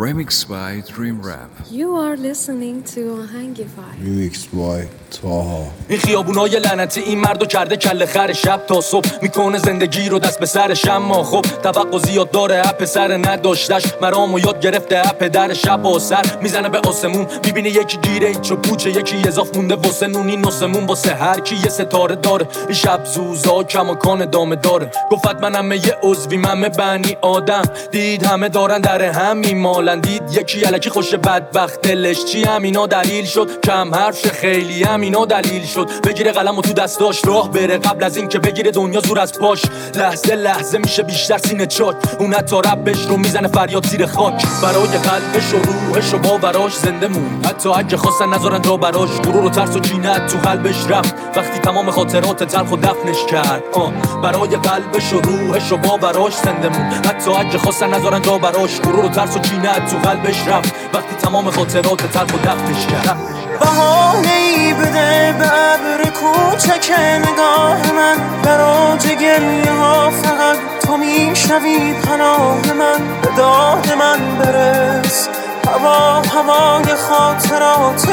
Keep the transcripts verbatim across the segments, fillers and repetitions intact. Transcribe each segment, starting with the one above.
Remixed by Dream Rap. You are listening to آهنگفای. Remixed by تاها. این خیابونای لعنتی این مردو کرده کله خر شب تا صبح میکنه زندگی رو دست به سرش، اما خب توقع زیاد داره اپ سر نداشتش مرامو یاد گرفته اپ در شب و سر میزنه به آسمون میبینه یکی گیره ایچو پوچه یکی اضاف مونده واسه نونی نسمون واسه هر کی یه ستاره داره. این شب زوزا کماکان دامه داره گفت منم یه عضوی من بنی آدم دید همه دارن در همین مالن دید یکی الکی خوش بدبخت دلش چی همینا دلیل شد کم حرف خیلی همینا دلیل شد بگیره قلمو تو دستاش راه بره قبل از این که بگیره دنیا زور از پاش لحظه لحظه میشه بیشتر سینه چاک اون حتی ربش رو میزنه فریاد زیر خاک برای قلبش و روحش و باوراش زنده مون حتی اگه خواستن نذارن جا براش غرور و ترس و کینه تو قلبش رفت وقتی تمام خاطرات تلخ و دفنش کرد آه برای قلبش و روحش و باوراش زنده مون حتی اگه خواستن نذارن جا براش غرور و ترس و کینه تو قلبش رفت وقتی تمام خاطرات تلخ و دفنش کرد. بهانه‌ای بده به ابر کوچک نگاه من براج گریه ها فقط تو میشنوی پناه من به داد من برس هوا هوای خاطرات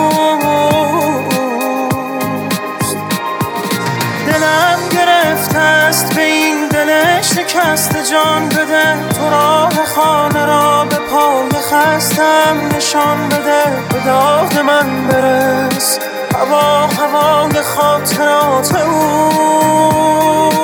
اوست دلم گرفته است به این دل شکست جان بده تو راه خانه را به پای خستم نشان بده به داد من برس هوا هوای خاطرات اوست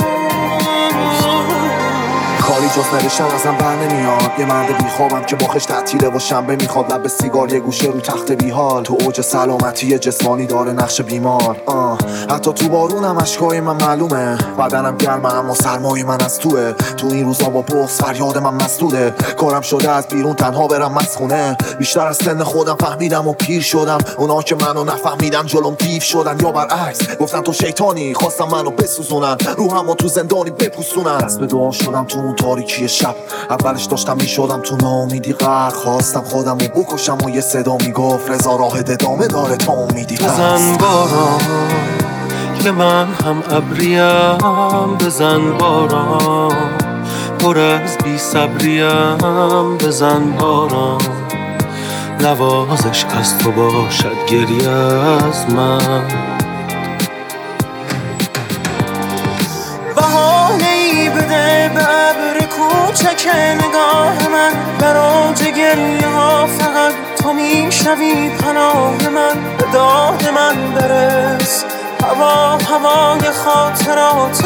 کاری جز نوشتن ازم بر نمیاد یه مرد بیخوابم که مخش تعطیله و شنبه میخواد لب سیگار یه گوشه رو تخت بیحال تو اوج سلامتی جسمانی داره نقش بیمار آه. حتی تو بارونم اشکای من معلومه بدنم گرمه اما سرمای من از توه تو این روزا با بغض فریاد من مسدوده کارم شده از بیرون تنها برم مسخونه بیشتر از سن خودم فهمیدم و پیر شدم اونا که منو نفهمیدن جلوم دیو شدن یا برعکس گفتن تو شیطانی خواستم منو بسوزونن روحمو تو زندانی بپوسونن دست به دعا شدم تو اون تاریکی شب اولش داشتم میشدم تو ناامیدی غرق خواستم خودم رو بکشم و یه صدا میگفت رضا راه ادامه داره تا امیدی بزن باران که من هم ابریم بزن باران پر از بی صبریم بزن باران نوازش از تو باشد گریه از من بهانه‌ای بده به ابر کوچک نگاه من براج گریه ها فقط تو میشنوی پناه من به داد من برس هوا هوای خاطرات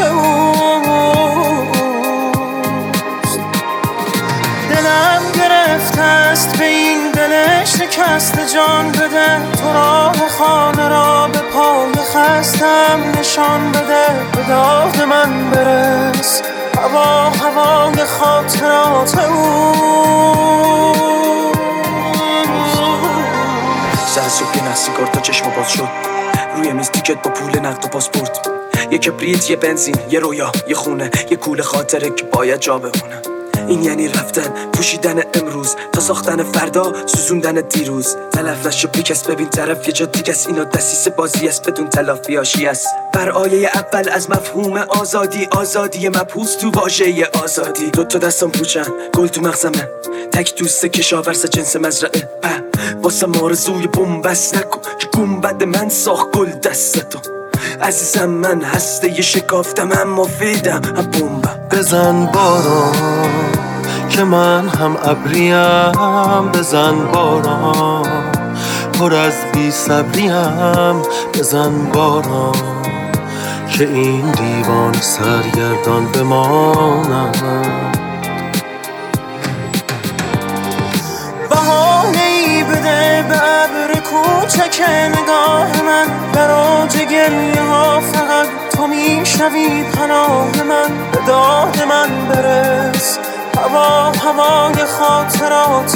اوست دلم گرفته است به این دل شکست جان بده تو راه خانه را به پای خستم نشان بده به داد من برس هوا هوای خاطرات اوست سر صبح نه سیگار تا چشم باز شد روی میز تیکت با پول نقد و پاسپورت یه کبریت یه بنزین یه رویا یه خونه یه کوله خاطره که باید جا بمونه این یعنی رفتن پوشیدن امروز تا ساختن فردا سوزوندن دیروز تلف نشو بیکس ببین طرف یه جا دیگه است اینا دسیس بازی است بدون تلافی هاشی است بر آیه اول از مفهوم آزادی آزادی مبهوس تو واژه آزادی دو تا دستم پوچن گل تو مغزمه تک دوسته کشاورز جنس مزرعه واسه مارزوی بومبست نکن که گنبد من ساخت گل دستتو عزیزم من هسته یه شکافتم هم مفیدم هم بومبم بزن باران که من هم ابریم بزن باران پر از بی صبریم بزن باران که این دیوان سرگردان بمانم بهانه‌ای بده به ابر کوچک نگاه من براج گریه ها فقط تو میشنوی پناه من به داد من برس هوا هوای خاطرات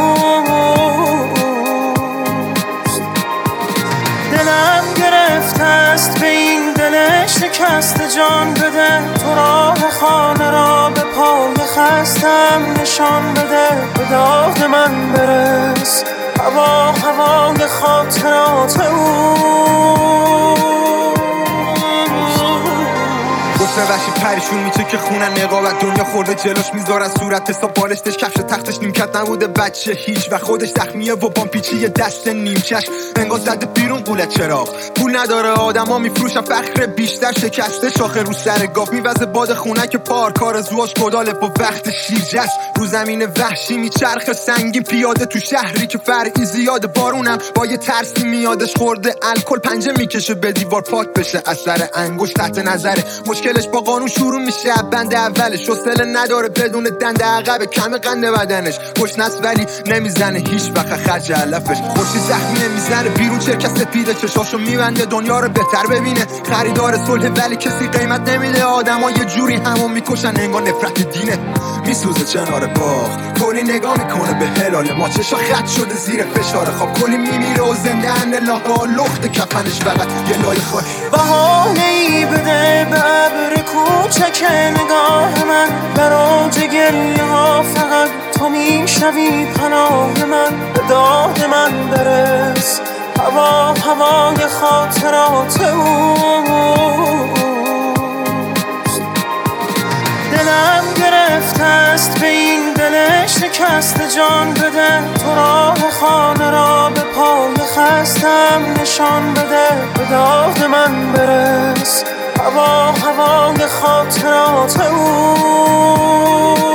اوست دلم گرفته است به این دل شکست جان بده تو راه خانه را به پای خستم نشان بده به داد من برس هوا هوای خاطرات اوست مثل وحشی پریشون میشه که خونن نقابت دنیا خورده جلوش میذارن صورت حساب بالشتش کفش تختش نیمکت نبوده بچه هیچ و خودش زخمیه و بامپیچی یه دست نیمچش انگار زده بیرون قولت چراغ پول نداره آدما میفروشن فخر بیشتر شکسته شاخه رو سر گاف میوزه باد خونه که پارک آرزوهاش کداله با وقت شیرجش رو زمین وحشی میچرخه سنگین پیاده تو شهری که فرعی زیاده بارونم با یه ترسی میادش خورده الکل پنجه میکشه به دیوار پاک بشه اثر انگشت تحت نظره مشکلش با قانون شروع میشه بند اولش حوصله نداره بدون دنده عقب کم قنده بدنش گشنس ولی نمیزنه هیچ وقت خجالتش خوشی زخمی نمیزنه بیرون چرکه سپیده چشاشو میبنده دنیا رو بهتر ببینه خریدار صلح ولی کسی قیمت نمیده آدما یه جوری همون میکشن انگار نفرت دینه میسوزه کنار باغ کلی نگاه میکنه به هلال ما چشا خط شده زیر فشار خواب کلی میمیره و زنده ان لاها لخت کفنش فقط یه لای خواه بهانه ای بده به ابر کوچک نگاه من براج گریه ها فقط تو میشنوی پناه من به داد من برس هوا هوای خاطرات اوست دلم گرفته است به این دل شکست جان بده تو راه خانه را به پای خستم نشان بده به داد من برس هوا هوای خاطرات اوست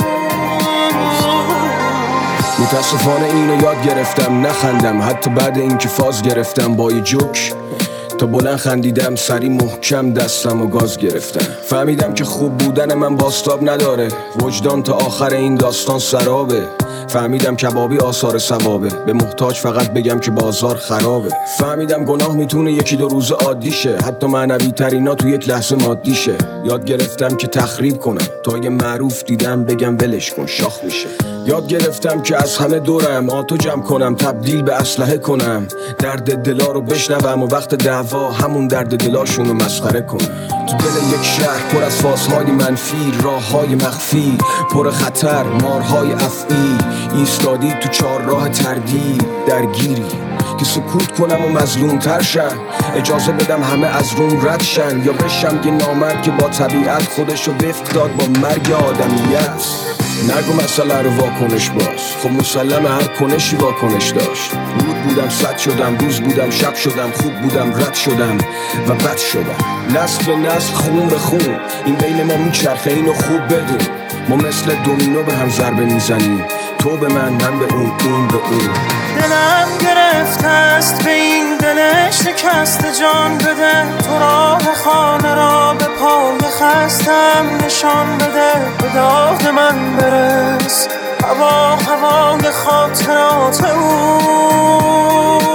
متاسفانه اینو یاد گرفتم نخندم حتی بعد اینکه فاز گرفتم با یه جوک تا بلند خندیدم سری محکم دستم و گاز گرفتم فهمیدم که خوب بودن من باستاب نداره وجدان تا آخر این داستان سرابه فهمیدم کبابی آثار ثوابه به محتاج فقط بگم که بازار خرابه فهمیدم گناه میتونه یکی دو روز عادی شه حتی معنوی ترینا تو یک لحظه مادی شه یاد گرفتم که تخریب کنم تا یه معروف دیدم بگم ولش کن شاخ میشه یاد گرفتم که از همه دورم آتو جمع کنم تبدیل به اسلحه کنم درد دلا رو بشنوم و وقت دعوا همون درد دلاشون رو مسخره کنم تو دل یک شهر پر از فازهای منفی راههای مخفی پر خطر مارهای افعی ایستادی تو چهار راه تردید درگیری که سکوت کنم و مظلوم تر شم اجازه بدم همه از روم رد شن یا بشم یه نامرد که با طبیعت خودشو وفق داد با مرگ آدمیت نگو مسئله رو واکنش باز خب مسلم هر کنشی واکنش داشت رود بودم صد شدم روز بودم شب شدم خوب بودم رد شدم و بد شدم نسل به نسل خون به خون این بین ما میچرخه اینو خوب بدون ما مثل دومینو به هم ضربه میزنیم تو به من من به اون اون به اون دلم گرفته است به این دل شکست جان بده تو راه خانه را به پای خستم نشان بده به داد من برس هوا هوای خاطرات اوست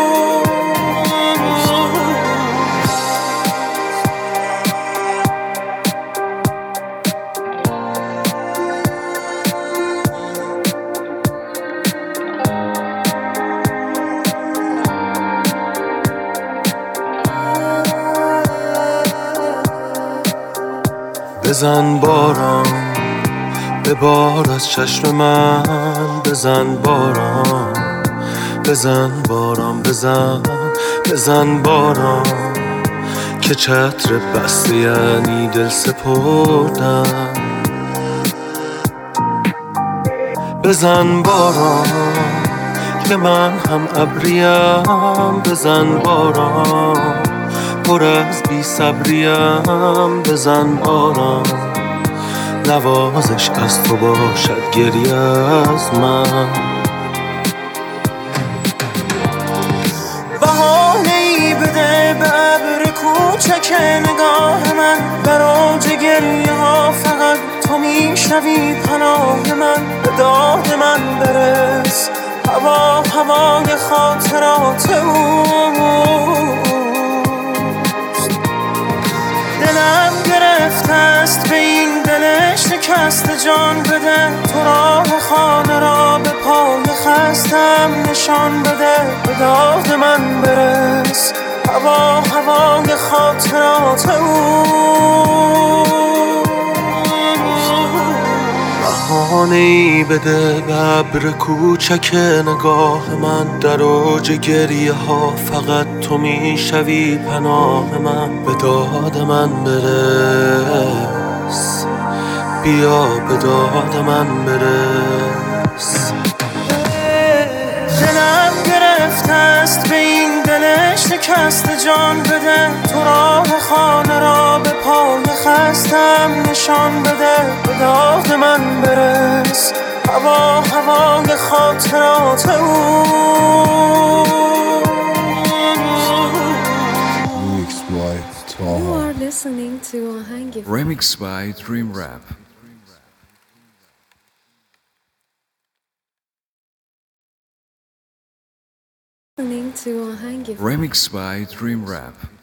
بزن باران به بار از چشم من بزن باران بزن باران بزن بزن باران که چتر بسته یعنی دل سپردن بزن باران که من هم ابریم بزن باران پر از بی صبریم بزن باران نوازش از تو باشد گریه از من بهانه ای بده به ابر کوچک نگاه من براج گریه ها فقط تو میشنوی پناه من به داد من برس هوا هوای خاطرات اوست دلم گرفته است به این دل شکست جان بده تو راه خانه را به پای خستم نشان بده به داد من برس هوا هوای خاطرات اوست بهانه خانه ای بده به ابر کوچک نگاه من. در اوج گریه ها فقط تو میشوی پناه من. به داد من برس، بیا به داد من برس. دلم گرفته است به این دل شکسته، جان بده تو راه خانه را به پای خستم نشان بده. به داد من برس، هوا هوای خاطرات او. Mixed by You Taha. are listening to Ahangify. Remix by Dream Rap. Listening to Ahangify. Remix by Dream Rap.